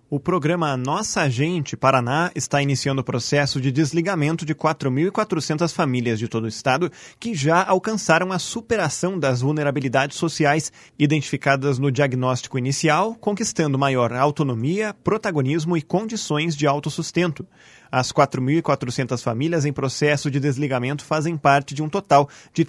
O programa Nossa Gente Paraná está iniciando o processo de desligamento de 4.400 famílias de todo o estado que já alcançaram a superação das vulnerabilidades sociais identificadas no diagnóstico inicial, conquistando maior autonomia, protagonismo e condições de autossustento. As 4.400 famílias em processo de desligamento fazem parte de um total de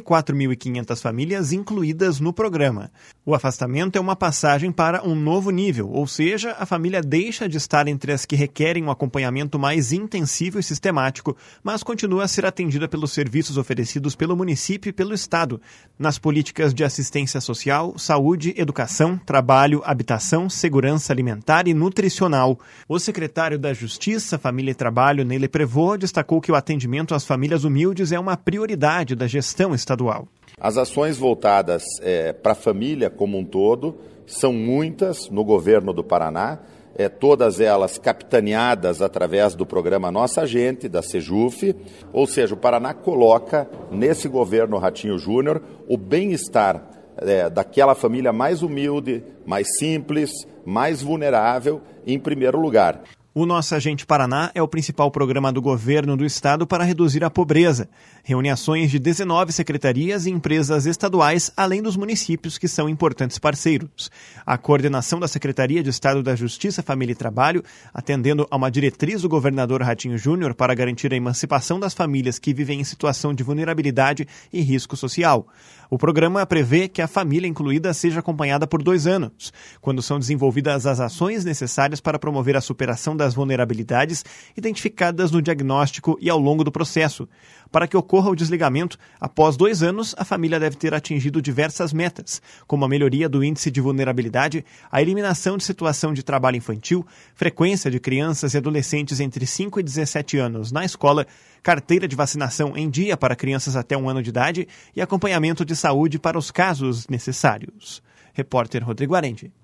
34.500 famílias incluídas no programa. O afastamento é uma passagem para um novo nível, ou seja, a família deixa de estar entre as que requerem um acompanhamento mais intensivo e sistemático, mas continua a ser atendida pelos serviços oferecidos pelo município e pelo Estado, nas políticas de assistência social, saúde, educação, trabalho, habitação, segurança alimentar e nutricional. O secretário da Justiça, Família e Trabalho, Neile Prevot, destacou que o atendimento às famílias humildes é uma prioridade da gestão estadual. As ações voltadas para a família como um todo são muitas no governo do Paraná, todas elas capitaneadas através do programa Nossa Gente, da Sejuf, ou seja, o Paraná coloca nesse governo Ratinho Júnior o bem-estar daquela família mais humilde, mais simples, mais vulnerável em primeiro lugar. O Nossa Gente Paraná é o principal programa do governo do estado para reduzir a pobreza. Reúne ações de 19 secretarias e empresas estaduais, além dos municípios, que são importantes parceiros. A coordenação da Secretaria de Estado da Justiça, Família e Trabalho, atendendo a uma diretriz do governador Ratinho Júnior para garantir a emancipação das famílias que vivem em situação de vulnerabilidade e risco social. O programa prevê que a família incluída seja acompanhada por 2 anos, quando são desenvolvidas as ações necessárias para promover a superação das vulnerabilidades identificadas no diagnóstico e ao longo do processo. Para que ocorra o desligamento, após 2 anos, a família deve ter atingido diversas metas, como a melhoria do índice de vulnerabilidade, a eliminação de situação de trabalho infantil, frequência de crianças e adolescentes entre 5 e 17 anos na escola, carteira de vacinação em dia para crianças até 1 ano de idade e acompanhamento de saúde para os casos necessários. Repórter Rodrigo Arendi.